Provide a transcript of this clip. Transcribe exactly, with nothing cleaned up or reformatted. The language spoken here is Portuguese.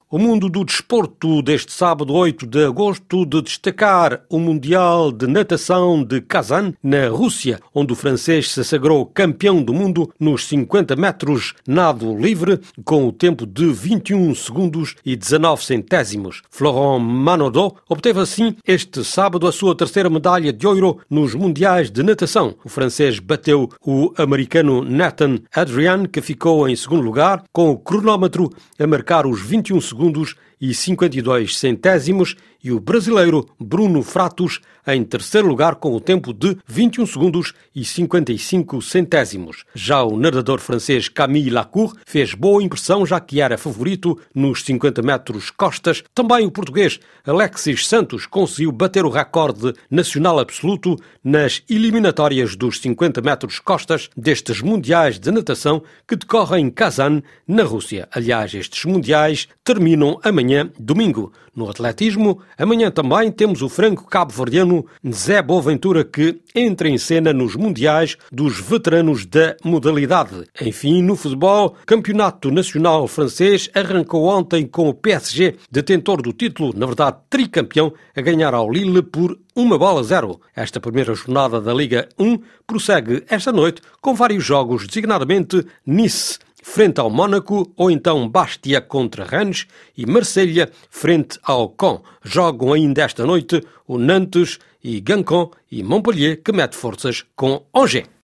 O mundo do desporto deste sábado oito de agosto de destacar o Mundial de Natação de Kazan, na Rússia, onde o francês se sagrou campeão do mundo nos cinquenta metros nado livre, com o tempo de vinte e um segundos e dezanove centésimos. Florent Manodou obteve assim este sábado a sua terceira medalha de ouro nos Mundiais de Natação. O francês bateu o americano Nathan Adrian, que ficou em segundo lugar, com o cronómetro a marcar os vinte e um segundos e cinquenta e dois centésimos, e o brasileiro Bruno Fratos em terceiro lugar com o tempo de vinte e um segundos e cinquenta e cinco centésimos. Já o nadador francês Camille Lacour fez boa impressão, já que era favorito nos cinquenta metros costas. Também o português Alexis Santos conseguiu bater o recorde nacional absoluto nas eliminatórias dos cinquenta metros costas destes mundiais de natação que decorrem em Kazan, na Rússia. Aliás, estes mundiais terminam amanhã, domingo. No atletismo, amanhã também temos o franco cabo-verdiano Zé Boaventura, que entra em cena nos mundiais dos veteranos da modalidade. Enfim, no futebol, Campeonato Nacional Francês arrancou ontem com o P S G, detentor do título, na verdade tricampeão, a ganhar ao Lille por uma bola a zero. Esta primeira jornada da Liga um prossegue esta noite com vários jogos, designadamente Nice frente ao Mónaco, ou então Bastia contra Rennes e Marselha frente ao Caen. Jogam ainda esta noite o Nantes e Guingamp e Montpellier, que mete forças com Angers.